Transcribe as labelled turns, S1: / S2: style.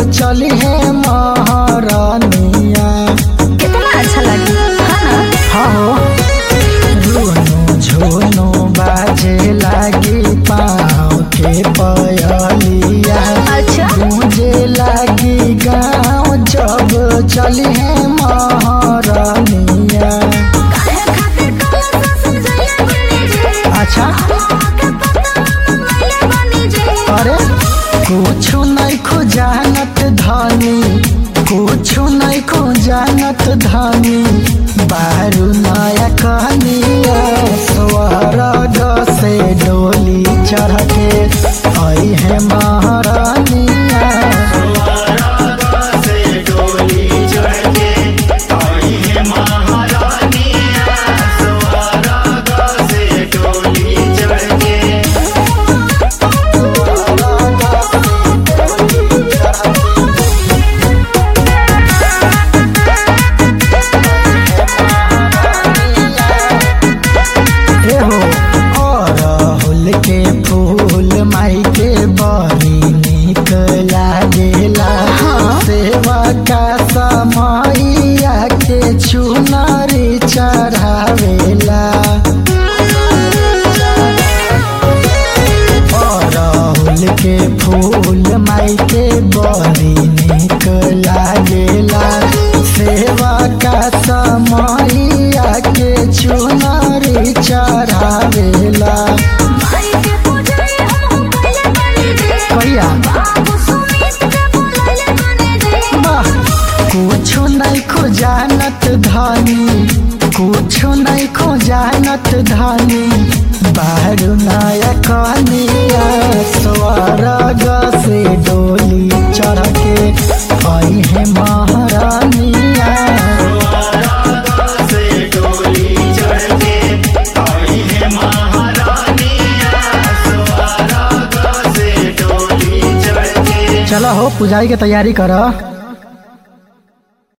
S1: चली है महारानिया।
S2: कितना अच्छा लगी है ना?
S1: हाँ रुनु झुनु बाजे लागी पाँव के पयलिया।
S2: अच्छा
S1: गूंजे लागी गाँव जब चली है महारानिया। अच्छा अरे कुछ नहीं खुजानत धानी, कुछ नहीं खुजानत धानी, बारू नया कहानिया। स्वर्ग से डोली चढ़ के आई है महारानिया। के फूल माई के बड़ी निक लागेला। सेवा का समैया के चुनरी चढ़ावेला। अरहुल के फूल माई के बड़ी निक लागेला। सेवा का समैया के चुनरी चढ़ावेला। कुछ नहीं खुजानत धानी, कुछ नहीं खुजानत धानी, बाहर नया कहानिया। स्वर्ग से डोली चढ़ के आई है महारानिया। चलो हो पुजारी की तैयारी करो।